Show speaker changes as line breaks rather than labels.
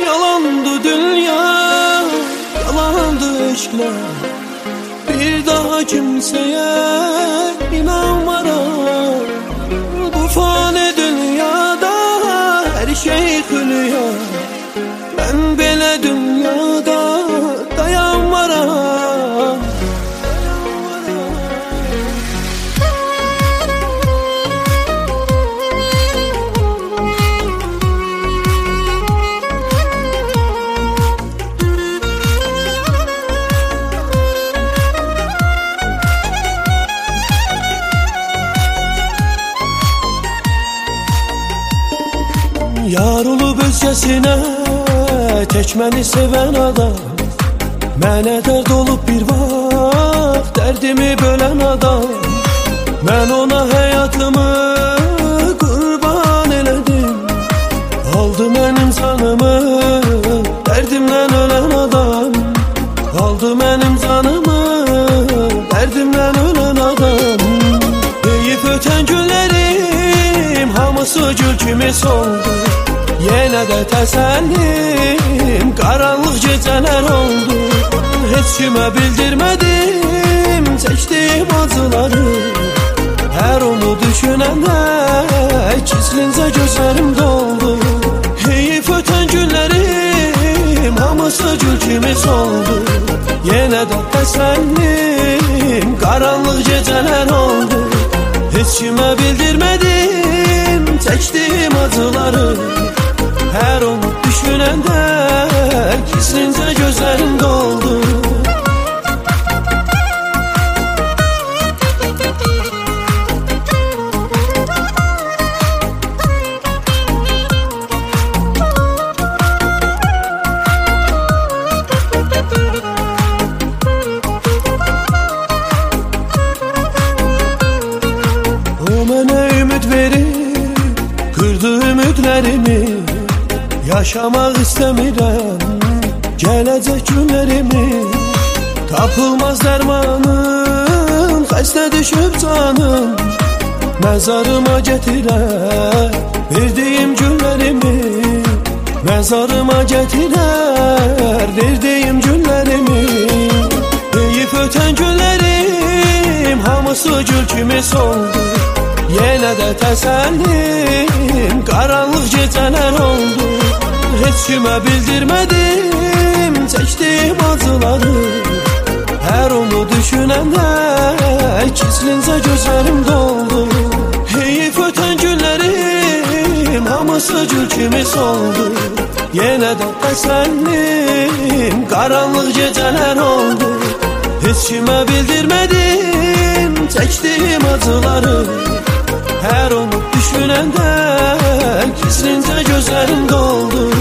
Yalandı dünya, yalandı eşkler. Bir daha kimseye inanmaram. Bu fani dünyada her şey hülya. Ben belə dünyada dayanmaram. Yar olub özgəsinə tək məni sevən adam. Mənə dərd olub bir vaxt dərdimi bölən adam. Mən ona həyatımı qurban elədim. Aldı mənim canımı dərdimdən ölən adam. Aldı mənim canımı dərdimdən ölən adam. Deyib ötən günlərim hamısı gül kimi soldu. Yenə də təsəllim qaranlıq gecələr oldu. Heç kimə bildirmədim çəkdiyim acıları. Hər onu düşünəndə kislincə gözlərim doldu. Heyif ötən günlərim hamısı gül kimi soldu. Yenə də təsəllim qaranlıq gecələr oldu. Heç kimə bildirmədim çəkdiyim acıları. Hər onu düşünəndə kislincə gözlərim doldu. O mənə ümid verir, qırdı ümidlərimi. Yaşamaq istəmirəm gələcək günlərimi. Tapılmaz dərmanım, xəstə düşüb canım. Məzarıma gətirər verdiyim günlərimi. Məzarıma gətirər verdiyim günlərimi. Deyib ötən günlərim hamısı gül kimi soldu. Yenə də təsəllim qaranlıq gecələr oldu. Heç kimə bildirmədim çəkdiyim acıları. Hər onu düşünəndə kislincə gözlərim doldu. Heyif ötən günlərim hamısı gül kimi soldu. Yenə də təsəllim qaranlıq gecələr oldu. Heç kimə bildirmədim çəkdiyim acıları. Hər onu düşünəndə kislincə gözlərim doldu.